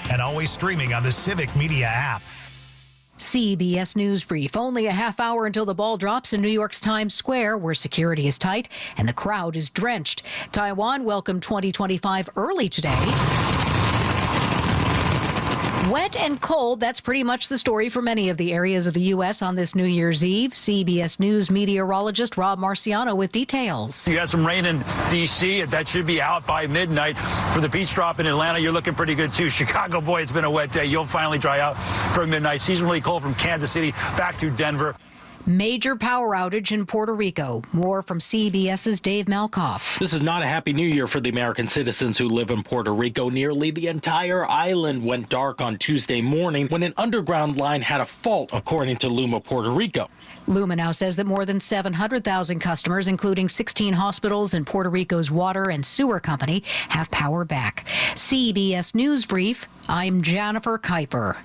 and always streaming on the Civic Media app. CBS News Brief. Only a half hour until the ball drops in New York's Times Square, where security is tight and the crowd is drenched. Taiwan welcomed 2025 early today. Wet and cold, that's pretty much the story for many of the areas of the U.S. on this New Year's Eve. CBS News meteorologist Rob Marciano with details. You had some rain in D.C. That should be out by midnight. For the beach drop in Atlanta, you're looking pretty good, too. Chicago, boy, it's been a wet day. You'll finally dry out for midnight. Seasonally cold from Kansas City back through Denver. Major power outage in Puerto Rico. More from CBS's Dave Malkoff. This is not a happy new year for the American citizens who live in Puerto Rico. Nearly the entire island went dark on Tuesday morning when an underground line had a fault, according to LUMA Puerto Rico. LUMA now says that more than 700,000 customers, including 16 hospitals and Puerto Rico's water and sewer company, have power back. CBS News Brief, I'm Jennifer Kuiper.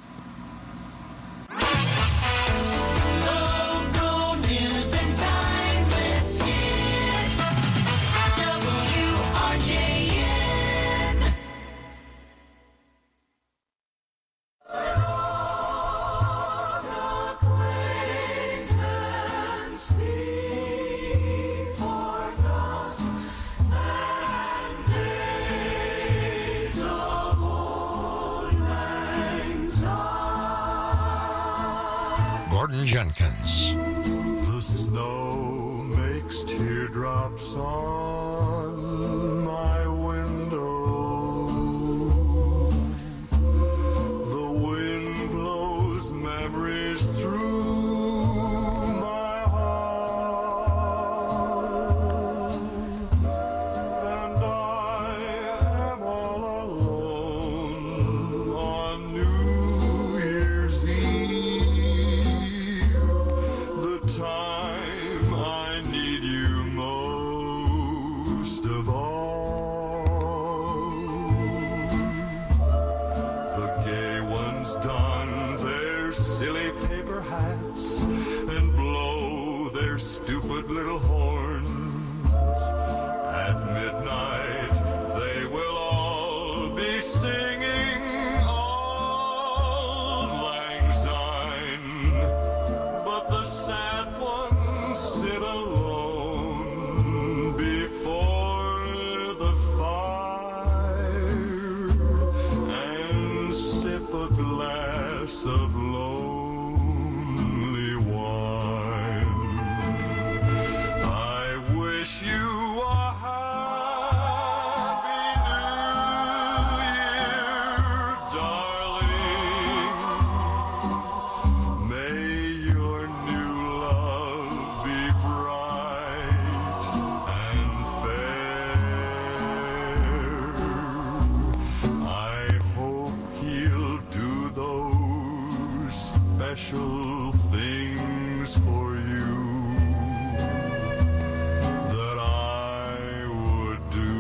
Gordon Jenkins. The snow makes teardrops on my window. The wind blows memories through my heart. And I am all alone on New Year's Eve. The time I need you most of all. The gay ones don their silly paper hats and blow their stupid little horns. At midnight they will all be singing Auld Lang Syne. But the sad ones sit alone before the fire and sip a glass of lonely wine. I wish you a happy new year, darling. May your new love be bright and fair. I hope he'll do those special things for you that I would do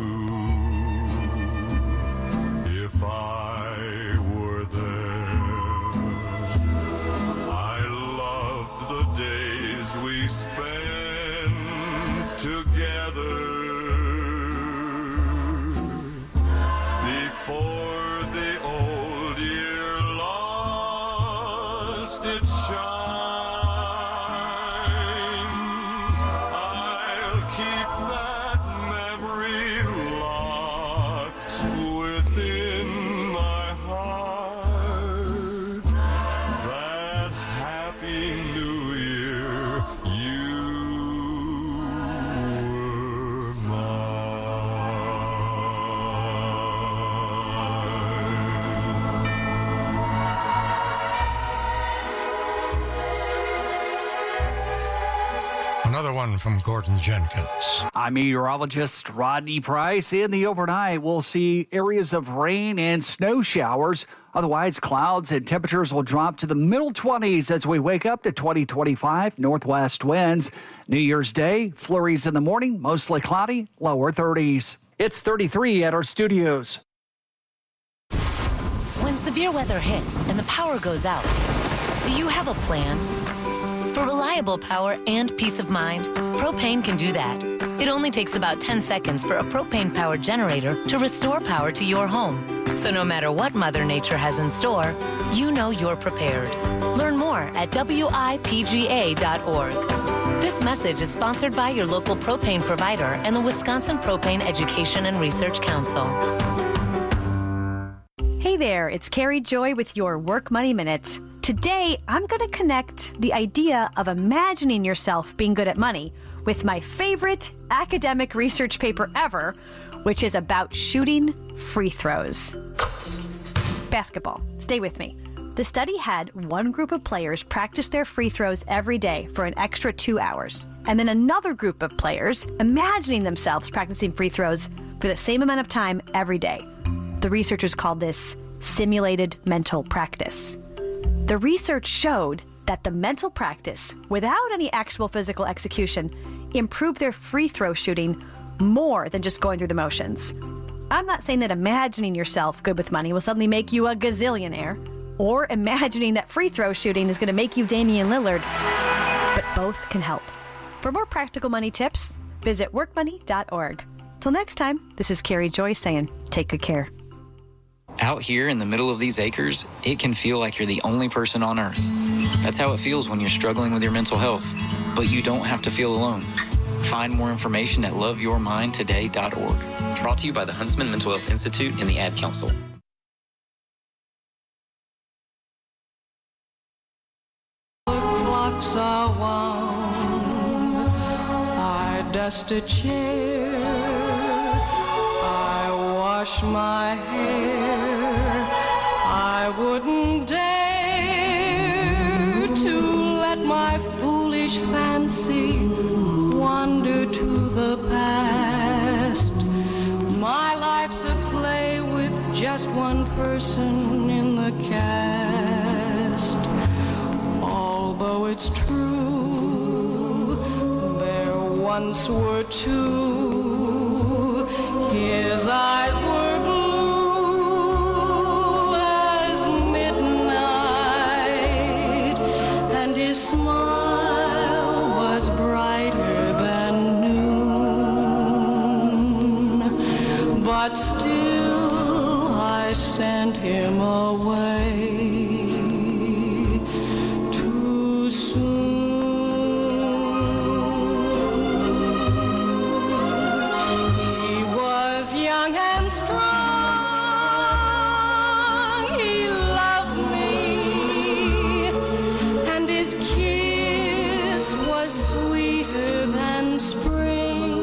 if I were there. I loved the days we spent together before the old year lost its shines. I'll keep that memory locked within my heart. That happy new year, you were Another one from Gordon Jenkins. I'm meteorologist Rodney Price. In the overnight, we'll see areas of rain and snow showers. Otherwise, clouds and temperatures will drop to the middle 20s as we wake up to 2025 northwest winds. New Year's Day, flurries in the morning, mostly cloudy, lower 30s. It's 33 at our studios. When severe weather hits and the power goes out, do you have a plan? For reliable power and peace of mind, Propane can do that. It only takes about 10 seconds for a propane-powered generator to restore power to your home. So no matter what Mother Nature has in store, you know you're prepared. Learn more at WIPGA.org. This message is sponsored by your local propane provider and the Wisconsin Propane Education and Research Council. Hey there, it's Carrie Joy with your Work Money Minute. Today, I'm going to connect the idea of imagining yourself being good at money with my favorite academic research paper ever, which is about shooting free throws. Basketball. Stay with me. The study had one group of players practice their free throws every day for an extra 2 hours, and then another group of players imagining themselves practicing free throws for the same amount of time every day. The researchers called this simulated mental practice. The research showed that the mental practice, without any actual physical execution, improved their free throw shooting more than just going through the motions. I'm not saying that imagining yourself good with money will suddenly make you a gazillionaire, or imagining that free throw shooting is going to make you Damian Lillard, but both can help. For more practical money tips, visit workmoney.org. Till next time, this is Carrie Joy saying, take good care. Out here in the middle of these acres, it can feel like you're the only person on earth. That's how it feels when you're struggling with your mental health. But you don't have to feel alone. Find more information at loveyourmindtoday.org. Brought to you by the Huntsman Mental Health Institute and the Ad Council. The clocks are wound. I dust a chair. I wash my hair. I wouldn't dare to let my foolish fancy wander to the past. My life's a play with just one person in the cast. Although it's true, there once were two. His eyes were blue as midnight, and his smile was brighter than noon. But still I sent him away too soon. He was young and strong, he loved me, and his kiss was sweeter than spring.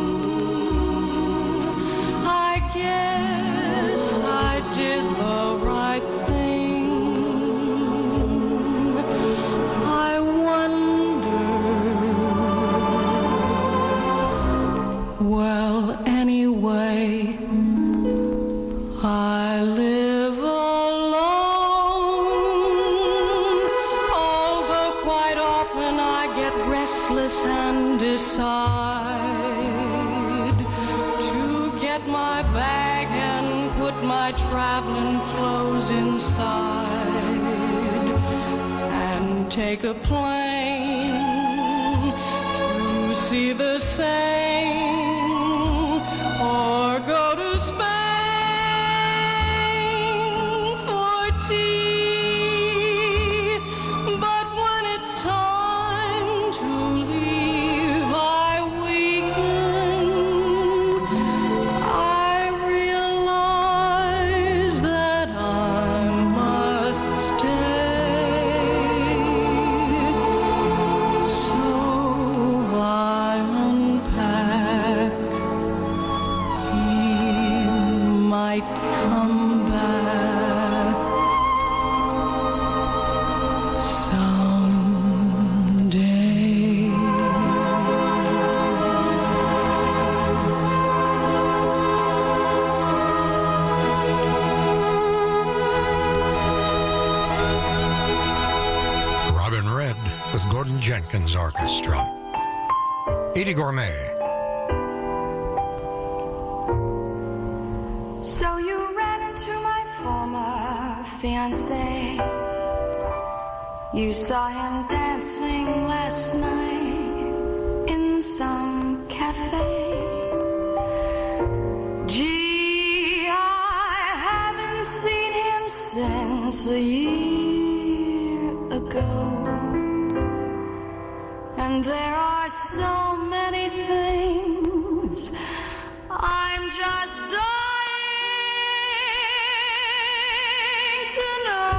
I guess I did the right thing. I wonder, well, anyway, I live alone, although quite often I get restless and decide to get my bag and put my traveling clothes inside and take a plane to see the Seine or go to Spain for tea. But when it's time to leave, I weaken. I realize that I must stay. So I unpack. He might come back someday. Robin Red with Gordon Jenkins Orchestra. Edie Gourmet. So you ran into my former fiancé. You saw him dancing last night in some cafe. Gee, I haven't since a year ago. And there are so many things I'm just dying to know.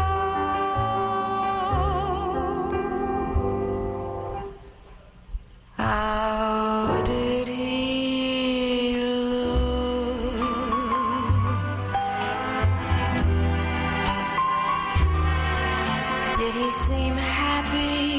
How did he look? Did he seem happy?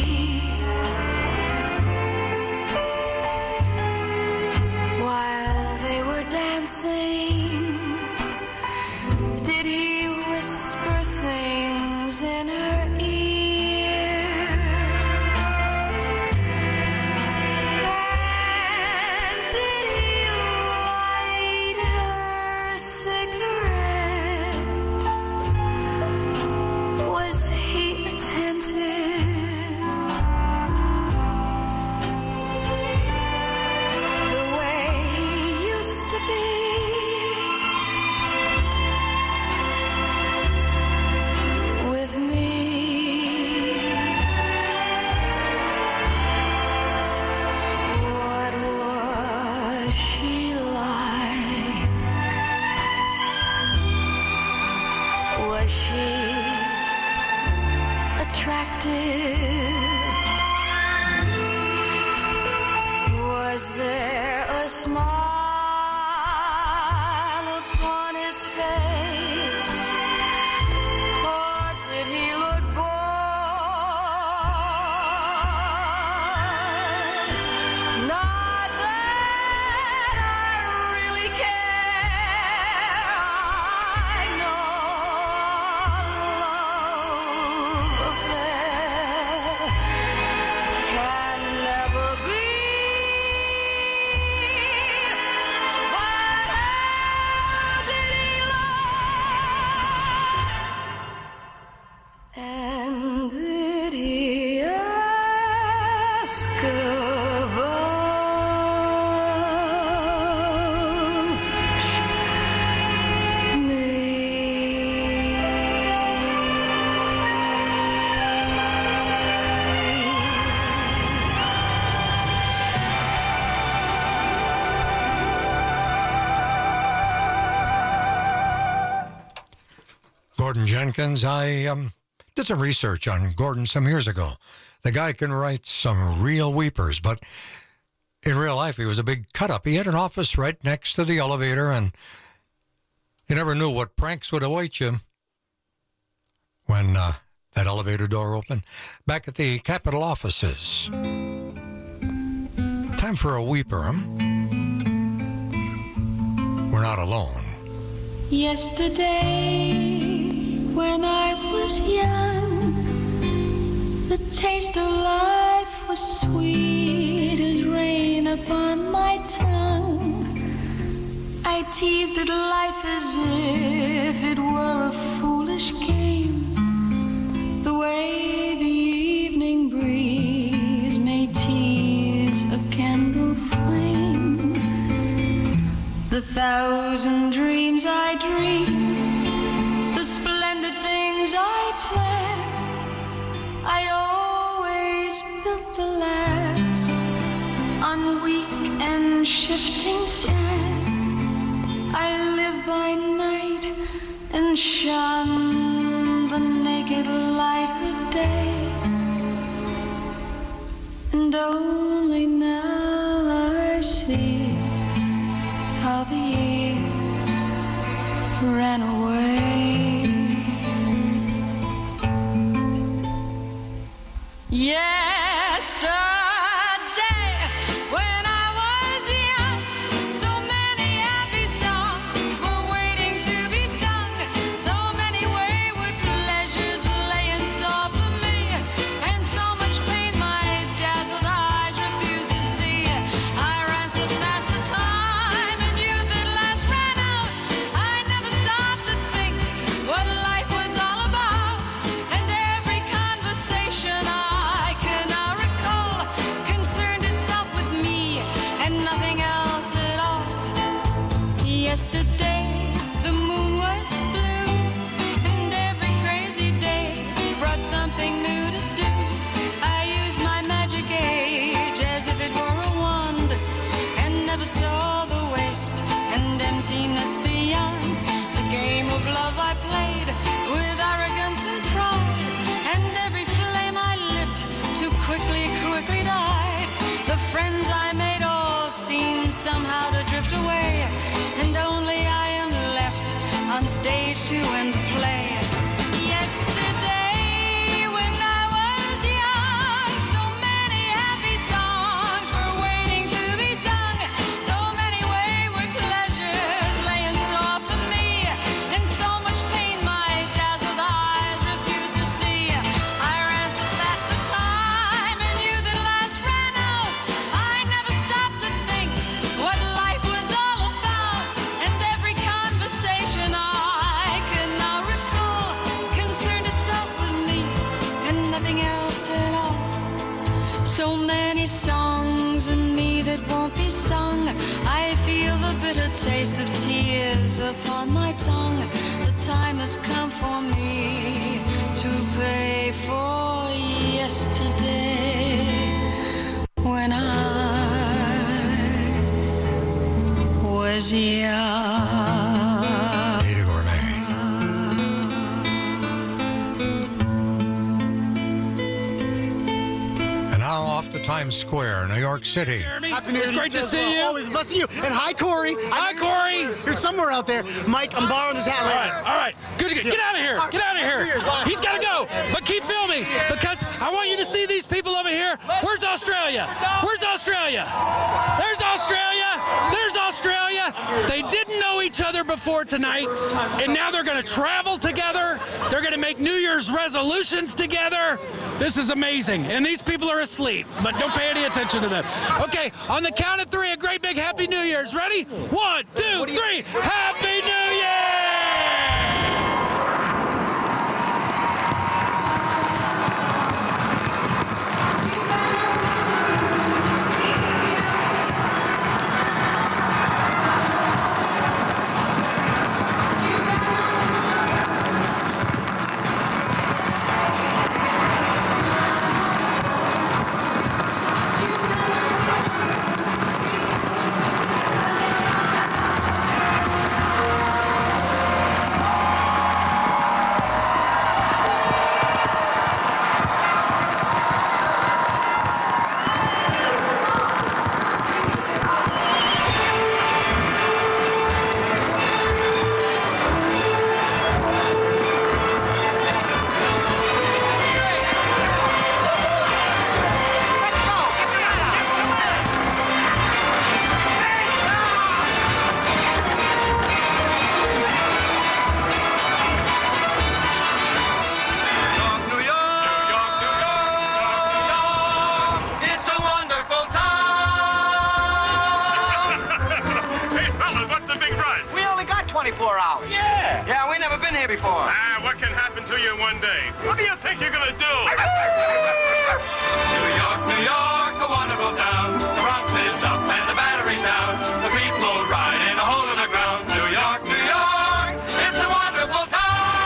While they were dancing, did he whisper things in her ear? And did he light her a cigarette? Was he attentive? The way he used to be? With me. What was she like? Was she attractive? Was there a smile upon his face? Or did he look bored? Not that I really care. I know love affair can never be. But how did he look? And did he ask about me? Gordon Jenkins. I did some research on Gordon some years ago. The guy can write some real weepers, but in real life, he was a big cut-up. He had an office right next to the elevator, and you never knew what pranks would await you when that elevator door opened. Back at the Capitol offices. Time for a weeper, huh? We're not alone. Yesterday, when I was young, the taste of life was sweet as rain upon my tongue. I teased at life as if it were a foolish game, the way the evening breeze may tease a candle flame. The thousand dreams I dream, the splendid things I plan, I always built to last on weak and shifting sand. I live by night and shun the naked light of day, and only now I see how the years ran away. Yesterday, when I was young, so many happy songs were waiting to be sung. So many wayward pleasures lay in store for me, and so much pain my dazzled eyes refused to see. I ran so fast the time and youth at last ran out. I never stopped to think what life was all about, and every conversation I can now recall concerned itself with me and nothing else at all. Yesterday the moon was blue and and emptiness beyond. The game of love I played with arrogance and pride, and every flame I lit too quickly died. The friends I made all seem somehow to drift away, and only I am left on stage to end the play. Yesterday, when I was young, so many happy songs were waiting to be sung. So many wayward pleasures lay in store for me, and so much pain my dazzled eyes refused to see. I ran so fast the time, and you that last ran out. I never stopped to think what life was all about, and every conversation I can now recall concerned itself with me and nothing else at all. So many songs in me that won't be sung. I feel the bitter taste of tears upon my tongue. The time has come for me to pay for yesterday, when I was young. Ada Gourmet. And now off to Times Square, New York City. Happy New Year. It's great to see you. Always blessing you. And hi, Corey. Hi, Corey. You're somewhere out there. Mike, I'm borrowing this hat later. All right. Good. Get out of here. Get out of here. He's got to go. But keep filming, because I want you to see these people over here. Where's Australia? Where's Australia? There's Australia. There's Australia. They didn't know each other before tonight, and now they're going to travel together. They're going to make New Year's resolutions together. This is amazing. And these people are asleep, but don't pay any attention to them. Okay, on the count of three, a great big Happy New Year's. Ready? 1, 2, 3. Happy New Year! It's a wonderful town. Hey, fellas, what's the big prize? We only got 24 hours. Yeah. Yeah, we never been here before. What can happen to you in one day? What do you think you're gonna do? New York, a wonderful town. The Bronx is up and the Battery's down. The people ride in a hole in the ground. New York, it's a wonderful town.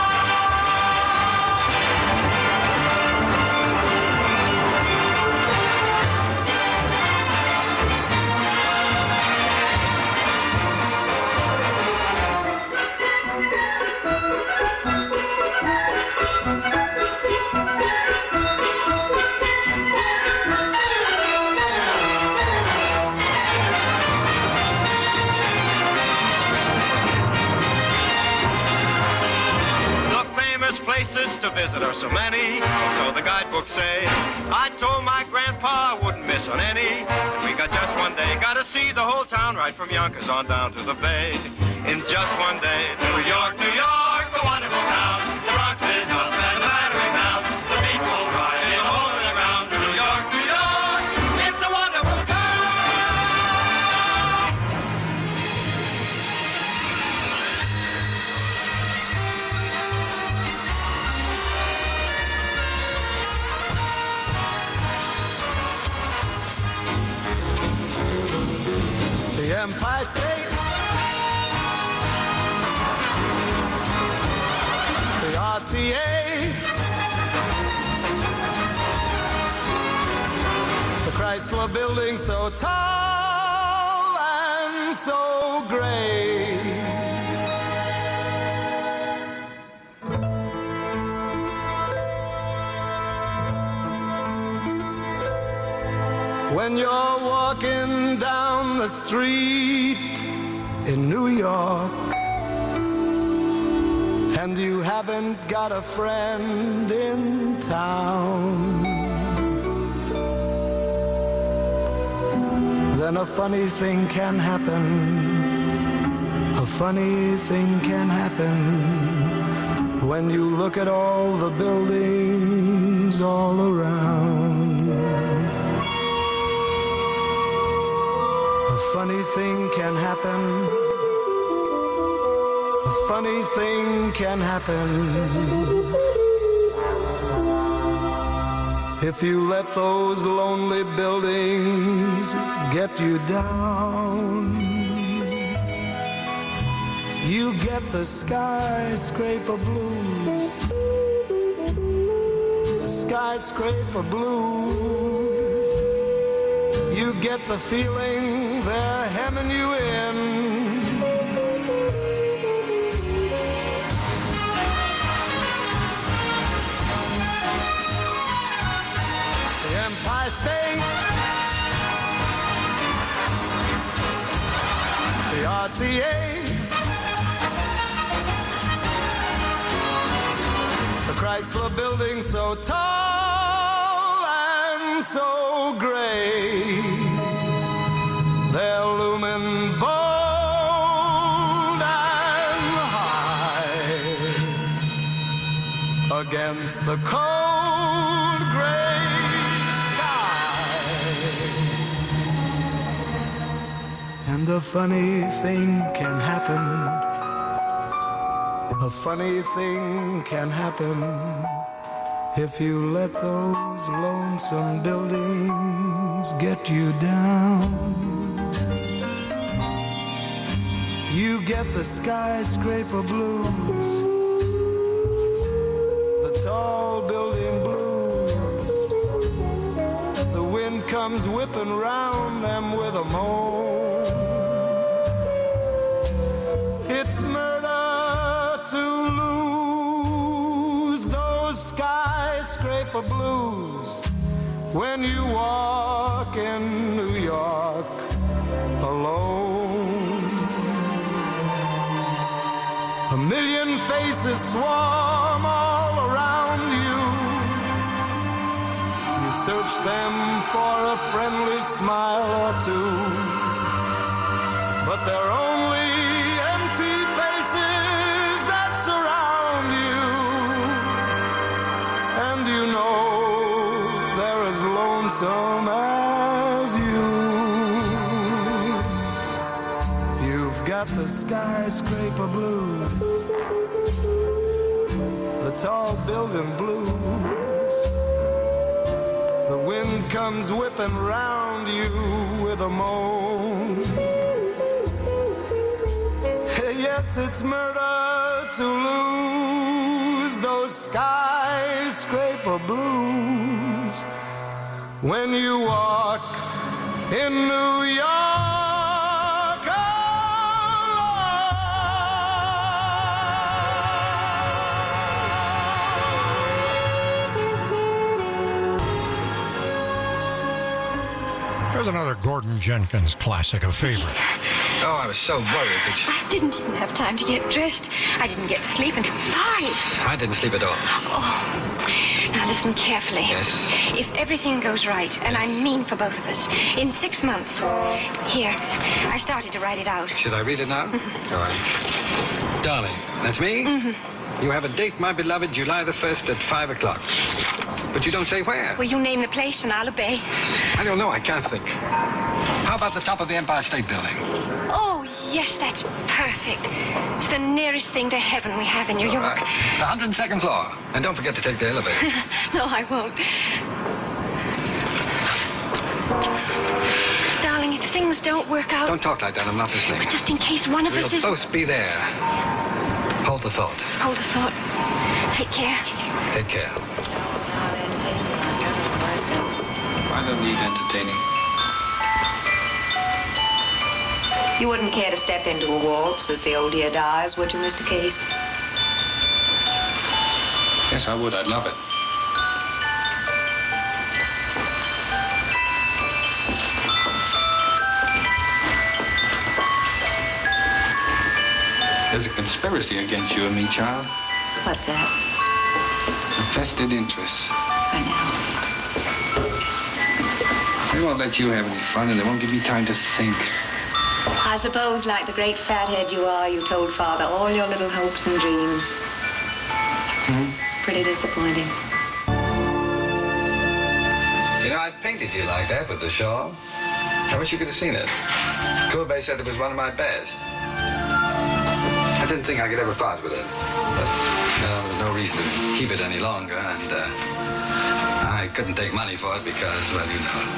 Places to visit are so many, so the guidebooks say. I told my grandpa I wouldn't miss on any. And we got just one day, gotta see the whole town right from Yonkers on down to the Bay. In just one day, New York, the wonderful town. The Bronx is up and the Battery's down. The people ride in a hole in the ground. New York, it's a wonderful town. The Empire State, the RCA, the Chrysler Building so tall and so gray. When you're walking down the street in New York and you haven't got a friend in town, then a funny thing can happen. A funny thing can happen when you look at all the buildings all around. A funny thing can happen. A funny thing can happen if you let those lonely buildings get you down. You get the skyscraper blues. The skyscraper blues. You get the feeling they're hemming you in. The Empire State, the RCA, the Chrysler Building so tall and so gray, they're looming bold and high against the cold gray sky. And a funny thing can happen. A funny thing can happen if you let those lonesome buildings get you down. You get the skyscraper blues, the tall building blues. The wind comes whipping round them with a moan. It's murder to lose those skyscraper blues when you walk in New York alone. A million faces swarm all around you. You search them for a friendly smile or two, but they're only empty faces that surround you. And you know they're as lonesome as you. You've got the skyscraper blues, the tall building blues. The wind comes whipping round you with a moan. Yes, it's murder to lose those skyscraper blues when you walk in New York alone. Here's another Gordon Jenkins classic, a favorite. Oh, I was so worried that I didn't even have time to get dressed. I didn't get to sleep until 5. I didn't sleep at all. Oh, now listen carefully. Yes? If everything goes right, and I mean for both of us, in 6 months, here, I started to write it out. Should I read it now? All right. Darling, that's me? You have a date, my beloved, July the 1st at 5 o'clock. But you don't say where. Well, you name the place and I'll obey. I don't know. I can't think. How about the top of the Empire State Building? Oh, yes, that's perfect. It's the nearest thing to heaven we have in New York. The 102nd floor. And don't forget to take the elevator. No, I won't. Darling, if things don't work out... Don't talk like that. I'm not listening. But just in case one of us is... We'll both be there. Hold the thought. Hold the thought. Take care. Take care. I don't need entertaining. You wouldn't care to step into a waltz as the old year dies, would you, Mr. Case? Yes, I would. I'd love it. There's a conspiracy against you and me, child. What's that? A vested interest. I know. They won't let you have any fun, and they won't give you time to think. I suppose, like the great fathead you are, you told Father all your little hopes and dreams. Pretty disappointing. You know, I painted you like that with the shawl. I wish you could have seen it. Courbet said it was one of my best. I didn't think I could ever part with it. But, there was no reason to keep it any longer, and I couldn't take money for it because, well, you know.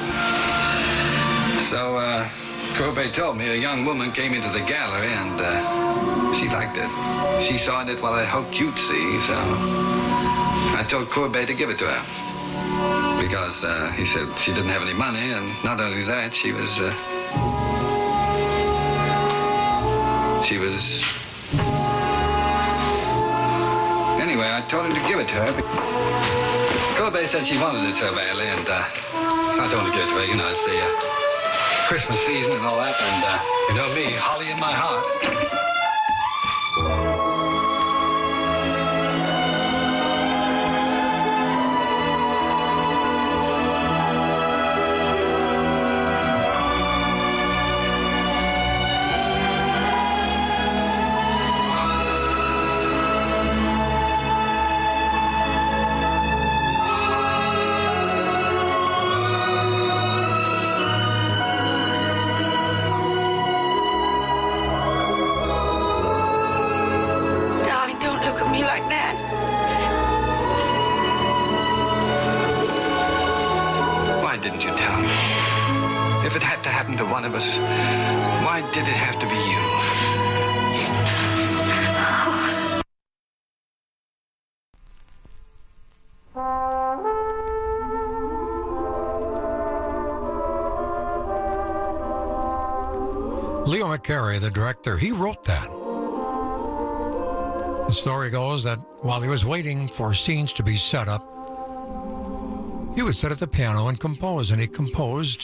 So, Courbet told me a young woman came into the gallery, and she liked it. She saw in it what I hoped you'd see, so I told Courbet to give it to her. Because he said she didn't have any money, and not only that, she was... Anyway, I told him to give it to her. Courbet said she wanted it so badly, and so I told him to give it to her. You know, it's the Christmas season and all that, and you know me, holly in my heart. To one of us. Why did it have to be you? Leo McCarey, the director, he wrote that. The story goes that while he was waiting for scenes to be set up, he would sit at the piano and compose, and he composed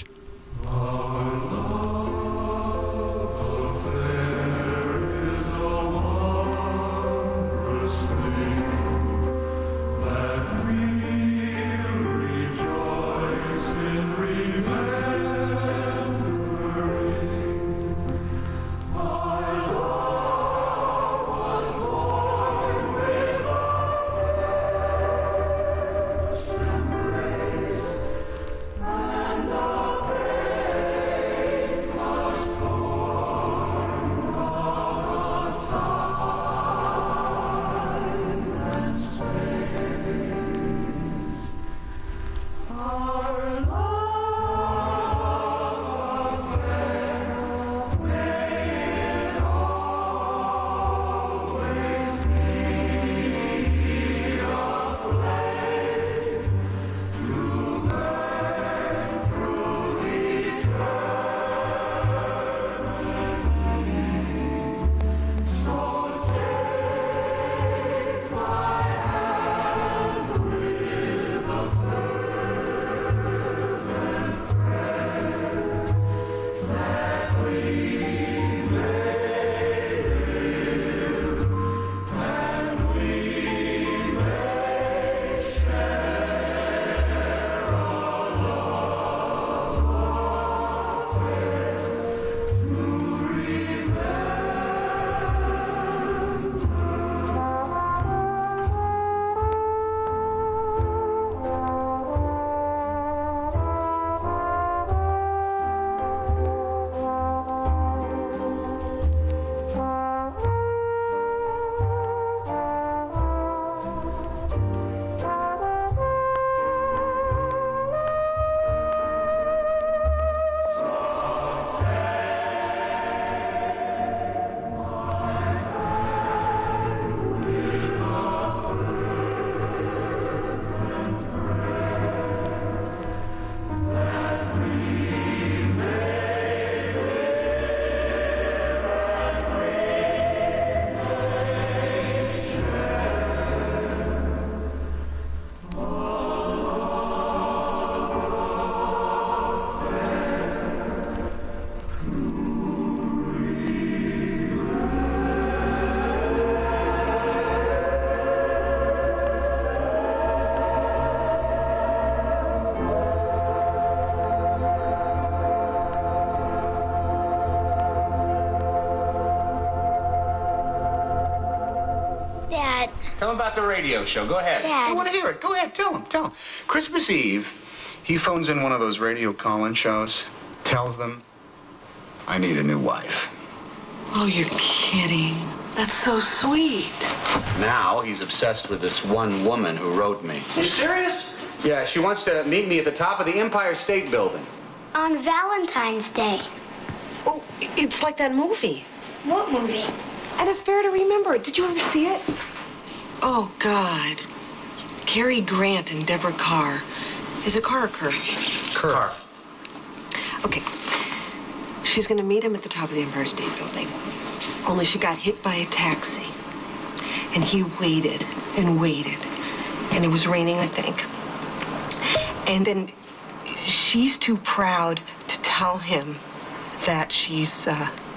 Tell him about the radio show. Go ahead. Dad. I want to hear it. Go ahead. Tell him. Christmas Eve, he phones in one of those radio call-in shows, tells them, I need a new wife. Oh, you're kidding. That's so sweet. Now he's obsessed with this one woman who wrote me. You serious? Yeah, she wants to meet me at the top of the Empire State Building. On Valentine's Day. Oh, it's like that movie. What movie? An Affair to Remember. Did you ever see it? Oh, God. Cary Grant and Deborah Carr. Is it Carr or Kerr? Kerr. Okay. She's gonna meet him at the top of the Empire State Building. Only she got hit by a taxi. And he waited and waited. And it was raining, I think. And then she's too proud to tell him that she's,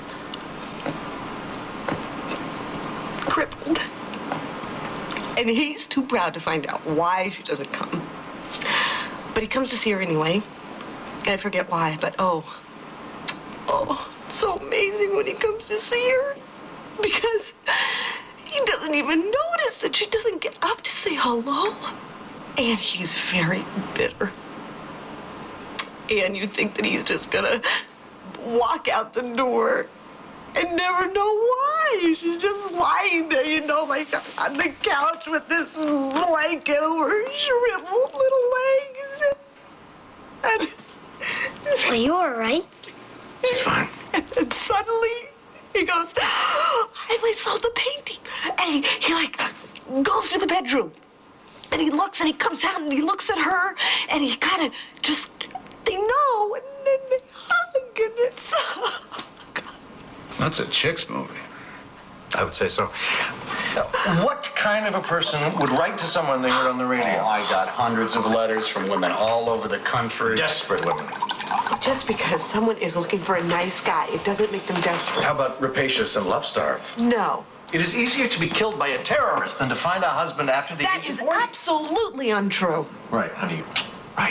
crippled. And he's too proud to find out why she doesn't come. But he comes to see her anyway. And I forget why, but oh, it's so amazing when he comes to see her. Because he doesn't even notice that she doesn't get up to say hello. And he's very bitter. And you think that he's just gonna walk out the door and never know why. She's just lying there, like on the couch with this blanket over her shriveled little legs. And Are you all right? She's fine. And suddenly he goes, I saw the painting. And he like goes to the bedroom. And he looks and he comes out and he looks at her and he kind of just, they know, and then they hug and it's, That's a chick's movie. I would say so. Now, what kind of a person would write to someone they heard on the radio? Oh, I got hundreds of letters from women all over the country. Desperate women. Just because someone is looking for a nice guy, it doesn't make them desperate. How about rapacious and love-starved? No. It is easier to be killed by a terrorist than to find a husband after the That age is of 40. absolutely untrue. Right, honey. Right.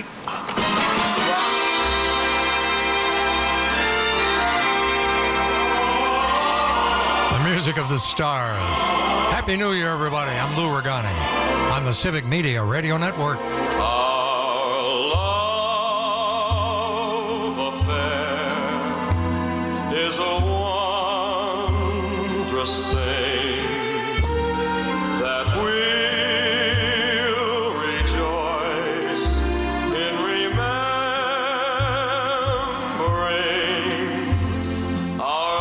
The music of the stars. Happy New Year, everybody. I'm Lou Regani on the Civic Media Radio Network. Our love affair is a wondrous thing that we'll rejoice in remembering. Our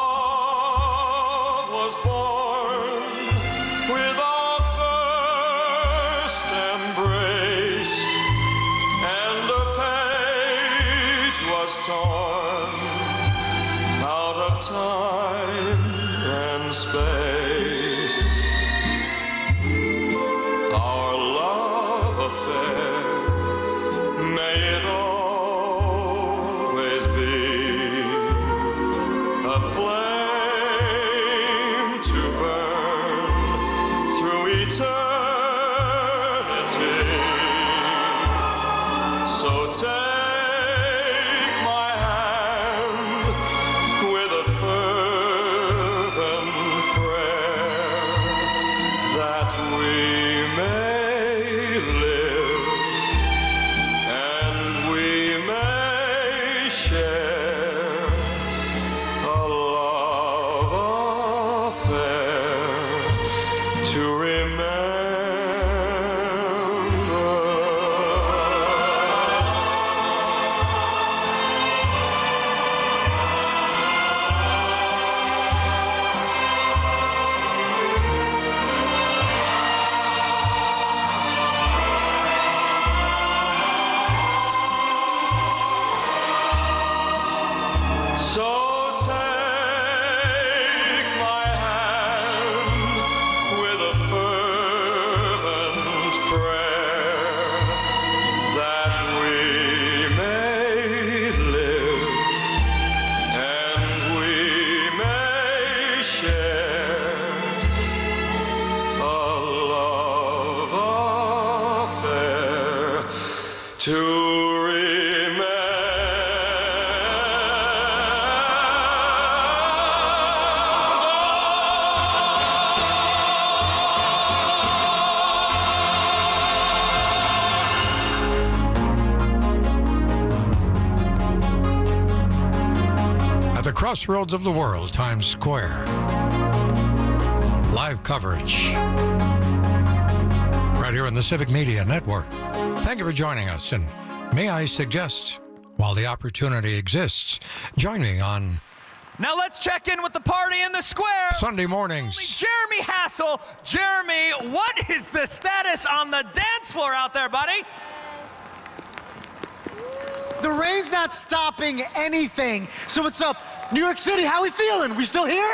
love was born with our first embrace, and a page was torn out of time and space. Our love affair, may it always be a flame to burn through eternity. So take my hand with a fervent prayer that we may live and we may share a love affair to remember. So take my hand with a fervent prayer that we may live and we may share a love affair to remember. crossroads of the world, Times Square. Live coverage right here on the Civic Media Network. Thank you for joining us, and may I suggest, while the opportunity exists, join me on Now let's check in with the party in the square. Sunday mornings. Jeremy Hassel. Jeremy, what is the status on the dance floor out there, buddy? The rain's not stopping anything. So what's up? New York City, how we feeling? We still here?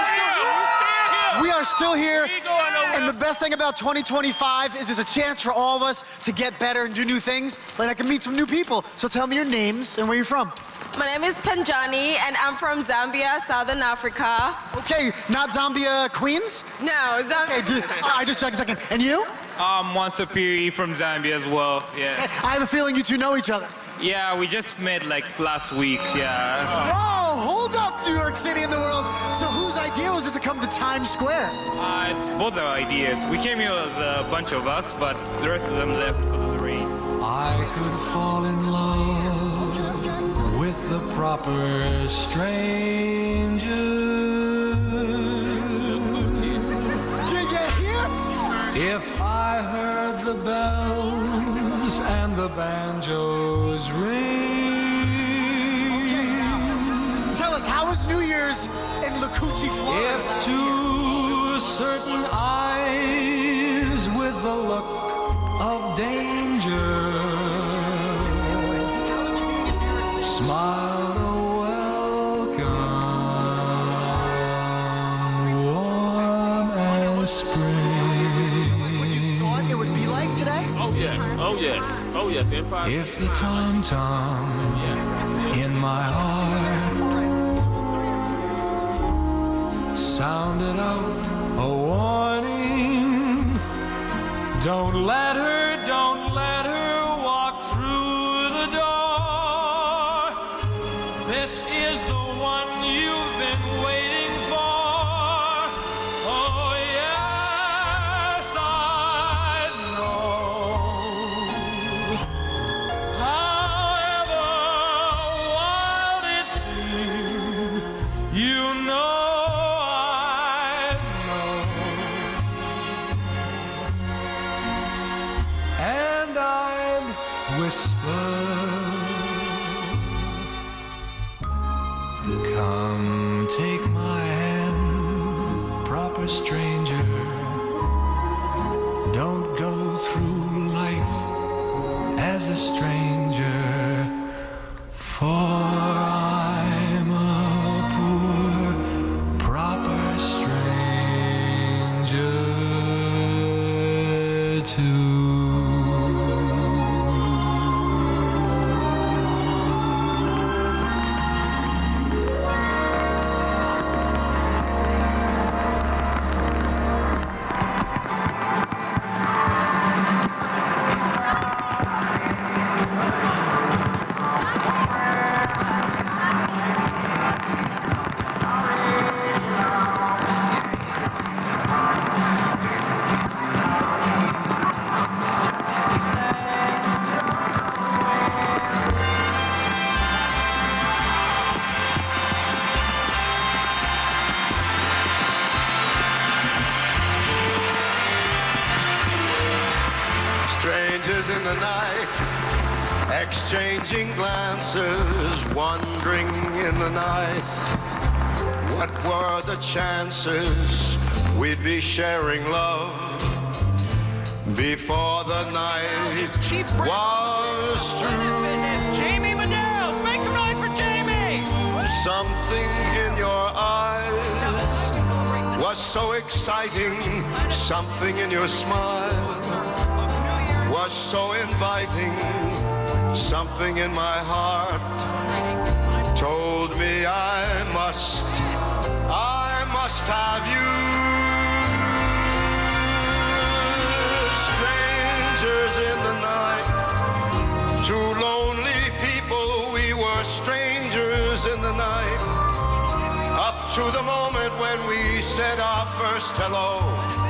We are still here. And the best thing about 2025 is there's a chance for all of us to get better and do new things. Like I can meet some new people. So tell me your names and where you're from. My name is Panjani, and I'm from Zambia, Southern Africa. Okay, not Zambia, Queens? No, Zambia. Okay, I just check a second. And you? Wansapiri from Zambia as well, yeah. I have a feeling you two know each other. Yeah, we just met like last week, yeah. Whoa, hold up, New York City and the world. So whose idea was it to come to Times Square? It's both our ideas. We came here as a bunch of us, but the rest of them left because of the rain. I could fall in love with the proper stranger. Did you hear? If I heard the bells and the banjos ring. Okay, now, tell us, how was New Year's in Lakuchi, Florida? If to certain eyes with the look of danger smiled a welcome, warm as spring. What you thought it would be like today? Oh yes, oh yes, oh yes. If the tom-tom in my heart sounded out a warning, don't let her walk through the door. This is the one you've been waiting for. Oh yes, I know. However wild it seems, you know I know. And I'd whisper, come take my hand, proper stranger. Don't go through life as a stranger, for I'm a poor, proper stranger too. Strangers in the night, exchanging glances, wandering in the night. What were the chances we'd be sharing love before the night was through? Jamie Medeiros, make some noise for Jamie! Something in your eyes was so exciting, something in your smile was so inviting, something in my heart told me I must have you. Strangers in the night, two lonely people, we were strangers in the night, up to the moment when we said our first hello.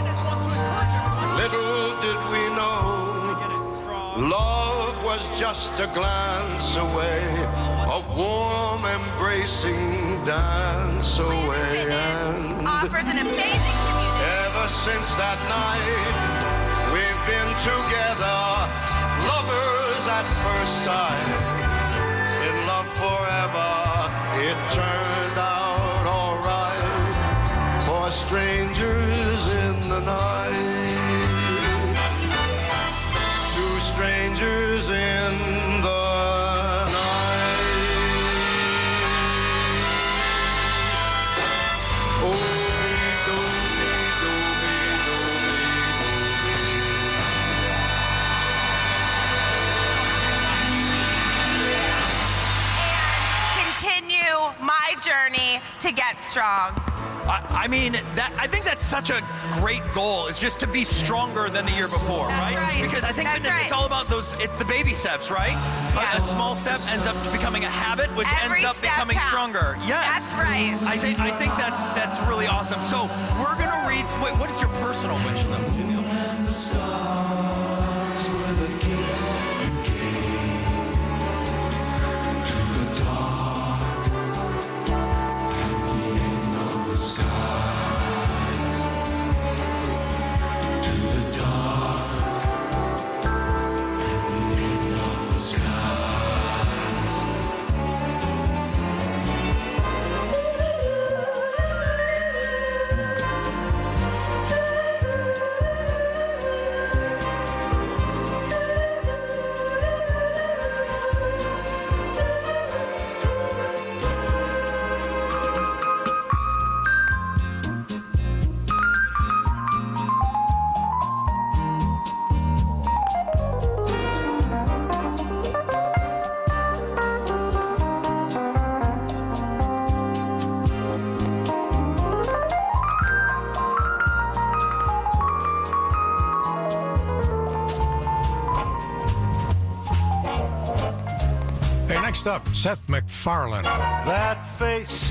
Little did we know, love was just a glance away. a warm embracing dance away. And offers an amazing community. Ever since that night, we've been together, lovers at first sight, in love forever. It turned out all right for strangers in the night. Two strangers in the my journey to get strong. I mean, I think that's such a great goal, is just to be stronger than the year before, right? Because I think fitness, it's all about it's the baby steps, right? A small step ends up becoming a habit, which ends up becoming stronger. Yes. That's right. I think that's really awesome. So we're gonna read, what is your personal wish though? The stars were the gifts you gave to the dark at the end of the skies, to the dark at the end of the skies. Next up, Seth MacFarlane. That face,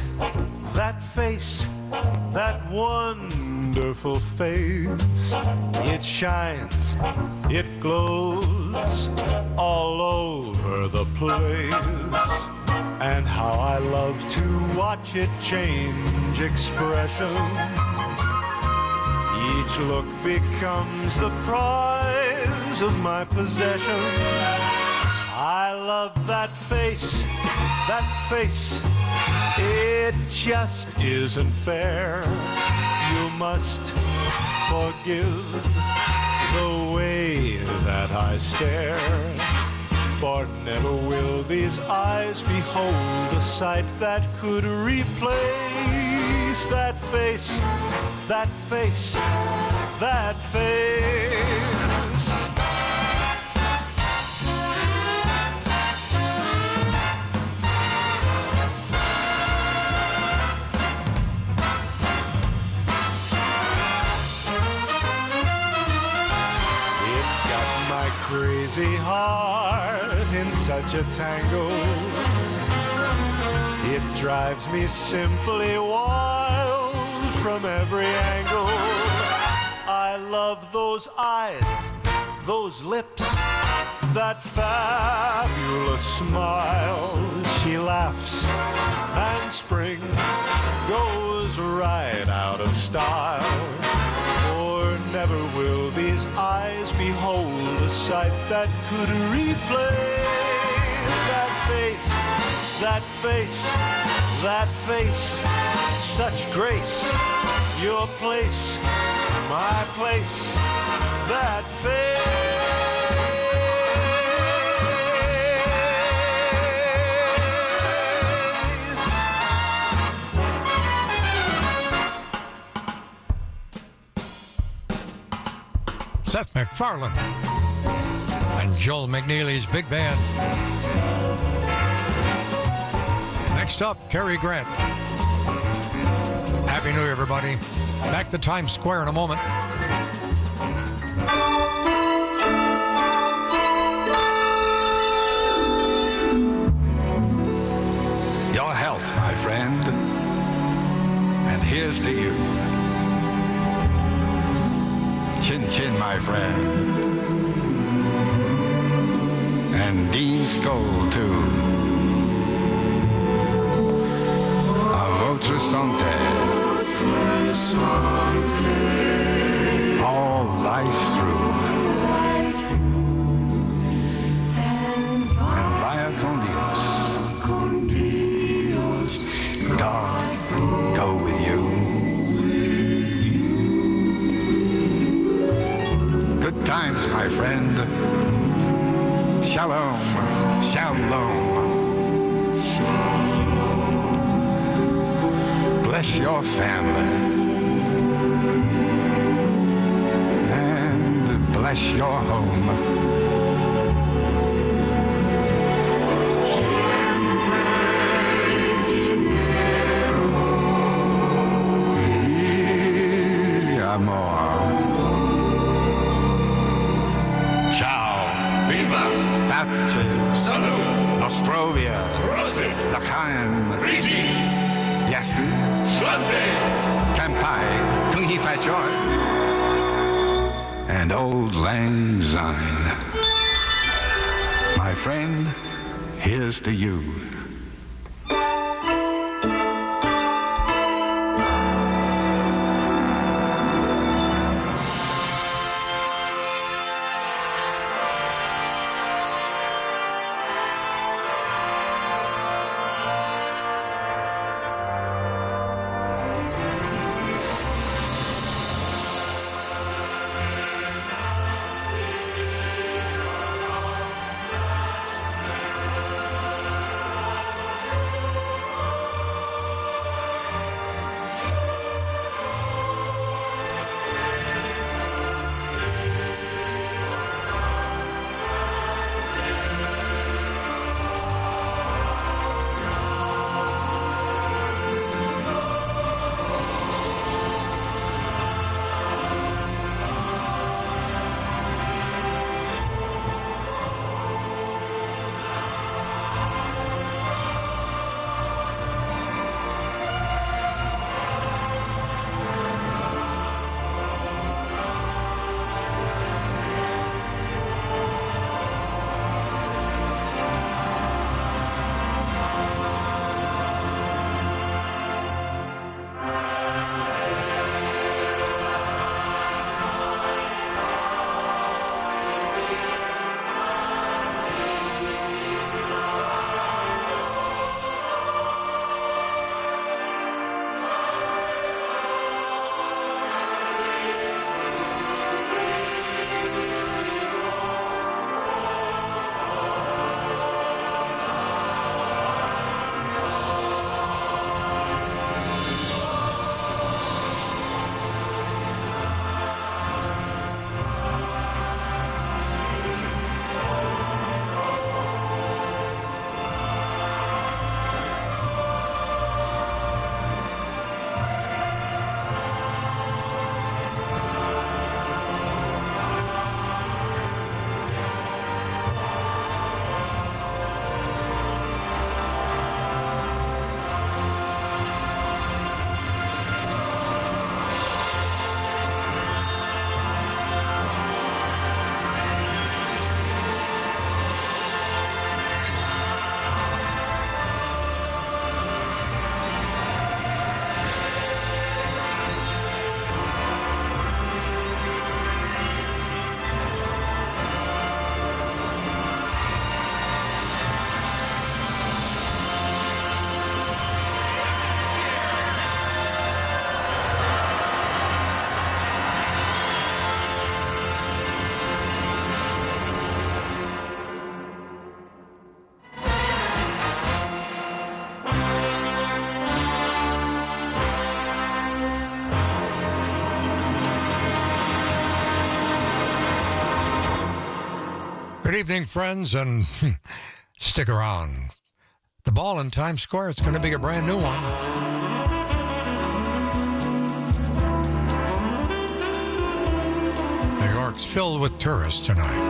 that wonderful face. It shines, it glows all over the place. And how I love to watch it change expressions. Each look becomes the prize of my possessions. I love that face, it just isn't fair. You must forgive the way that I stare, for never will these eyes behold a sight that could replace that face, that face, that face. Crazy heart in such a tangle. It drives me simply wild from every angle. I love those eyes, those lips, that fabulous smile. She laughs and spring goes right out of style. For never will these eyes behold a sight that could replace that face, that face, that face. Such grace, your place, my place, that face. Seth MacFarlane and Joel McNeely's big band. Next up, Cary Grant. Happy New Year, everybody. Back to Times Square in a moment. Your health, my friend. And here's to you. Chin Chin, my friend. And Dean Skull, too. Sante. All life through. And via con Dios. God go with you. Good times, my friend. Shalom. Shalom. Bless your family and bless your home. Amor. Ciao. Viva. Pace. Salut. Nostrovia. Rosi. L'chaim. Rigi. Yasu. Shlante. Kampai. Kung Hi Fat Joy. And Old Lang Syne. My friend, here's to you. Good evening, friends, and stick around. The ball in Times Square, it's going to be a brand new one. New York's filled with tourists tonight.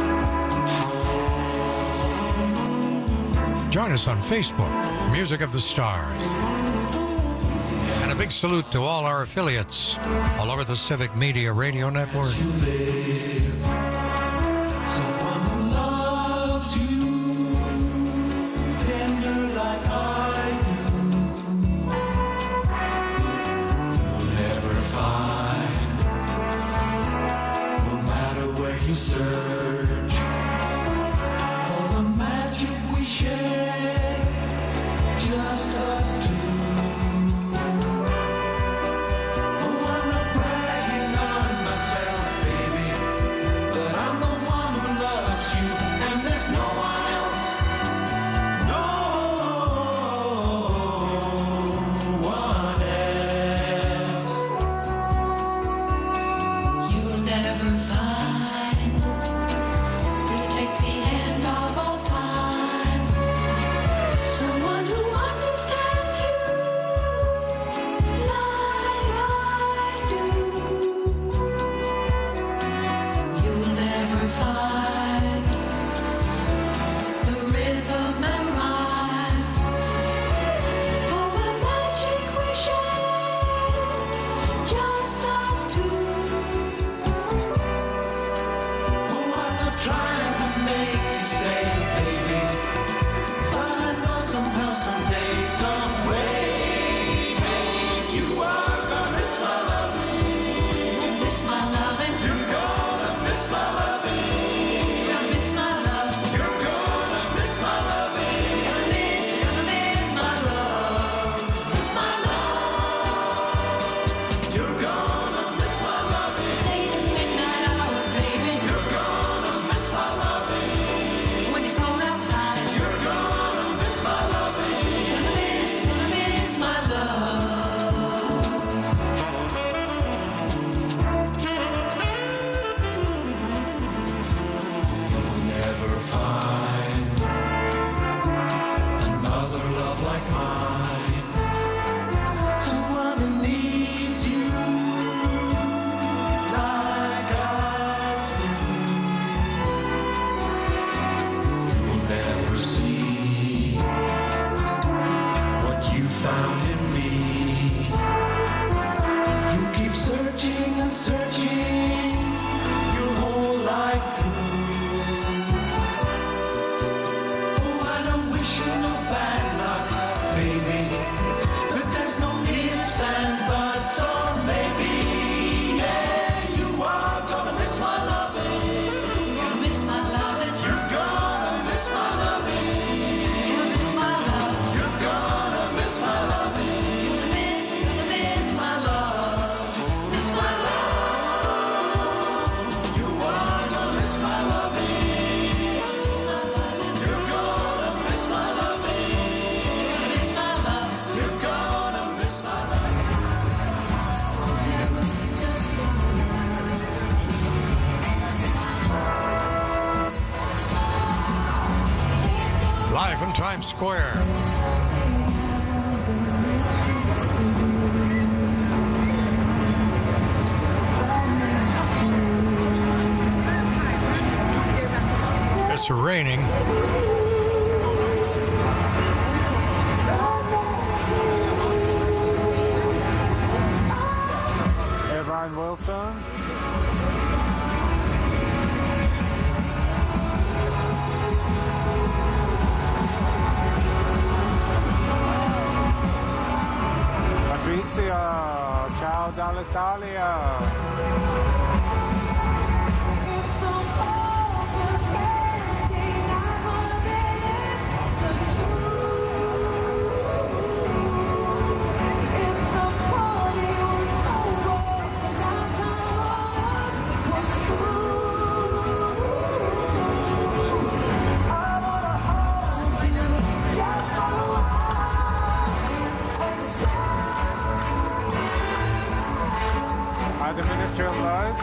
Join us on Facebook, Music of the Stars. And a big salute to all our affiliates all over the Civic Media Radio Network. find another love like mine. Someone who needs you like I do. You'll never see what you found in me. You keep searching and searching your whole life through. Oh, I don't wish you no bad luck, baby, but there's no ifs and buts or maybe. Yeah, you are gonna miss my loving. You'll miss my loving. You're gonna miss my loving. You'll miss my love. You're gonna miss my loving. You're gonna miss my love. Miss my love. You are gonna miss my loving. Miss my loving. You're gonna miss my loving. You're gonna miss my love. You're gonna miss my love. Live in Times Square. It's raining. Evan Wilson. Patrizia, ciao dall'Italia. At the Ministry of Light.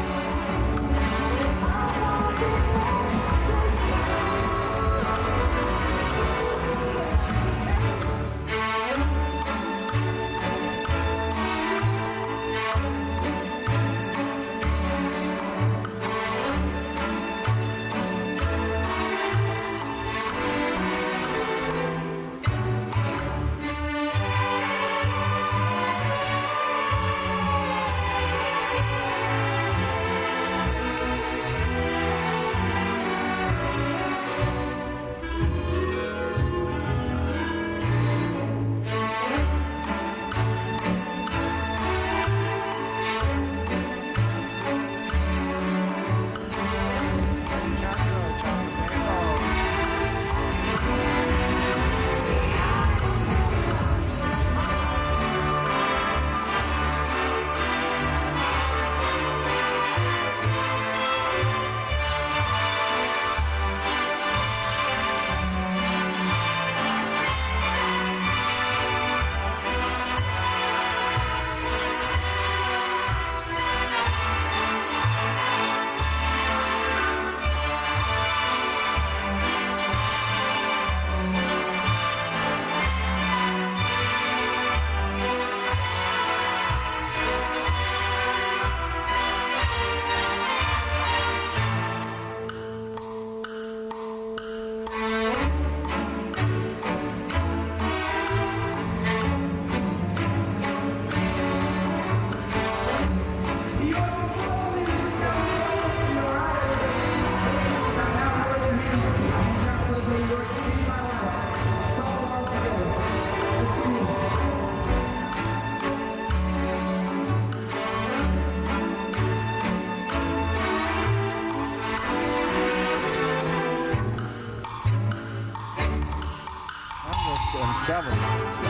And 7, 8,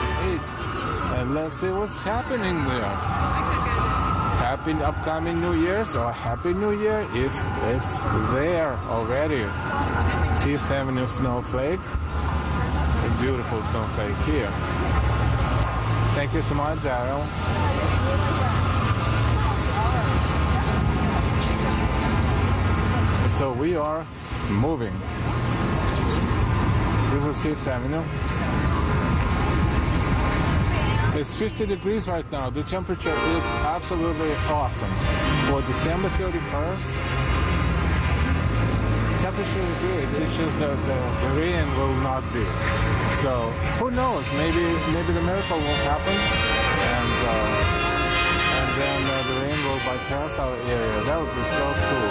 and let's see what's happening there. Happy upcoming New Year's or Happy New Year if it's there already. Fifth Avenue Snowflake, a beautiful snowflake here. Thank you so much, Daryl. So we are moving. This is Fifth Avenue. It's 50 degrees right now. The temperature is absolutely awesome. For December 31st, temperature is good. It's just that the rain will not be. So who knows? Maybe the miracle will happen, and then the rain will bypass our area. That would be so cool.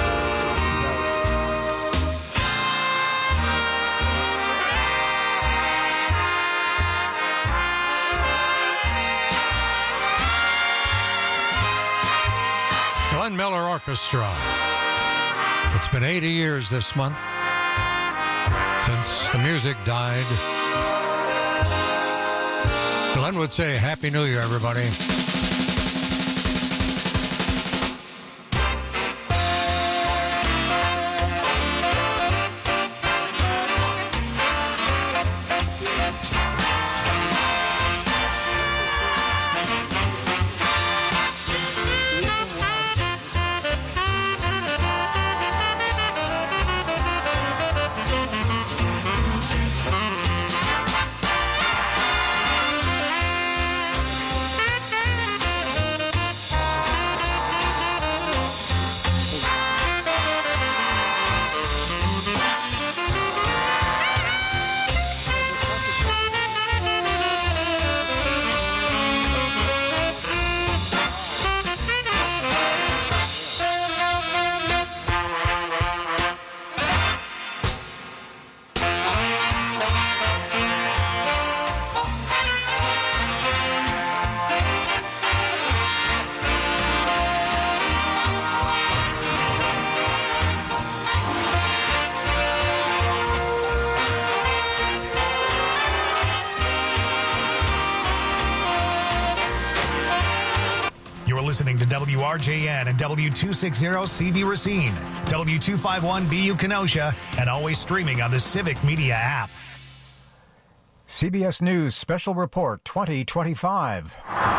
Glenn Miller Orchestra. It's been 80 years this month since the music died. Glenn would say, Happy New Year, everybody. Listening to WRJN and W260CV Racine, W251BU Kenosha, and always streaming on the Civic Media app. CBS News Special Report 2025.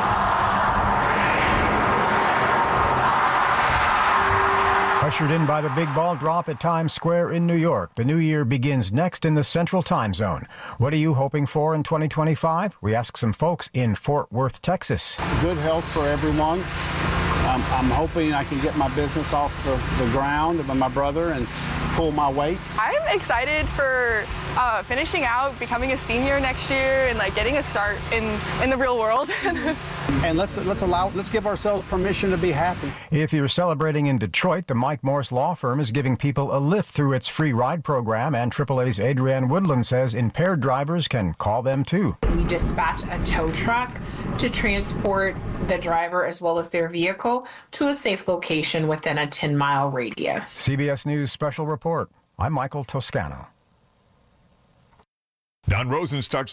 Ushered in by the big ball drop at Times Square in New York, the new year begins next in the Central Time Zone. What are you hoping for in 2025? We ask some folks in Fort Worth, Texas. Good health for everyone. I'm hoping I can get my business off the ground with my brother and pull my weight. I'm excited for finishing out, becoming a senior next year, and like getting a start in the real world. And let's give ourselves permission to be happy. If you're celebrating in Detroit, the Mike Morse Law Firm is giving people a lift through its free ride program, and AAA's Adrienne Woodland says impaired drivers can call them too. We dispatch a tow truck to transport the driver as well as their vehicle to a safe location within a 10-mile radius. CBS News Special Report. I'm Michael Toscano. Don Rosen starts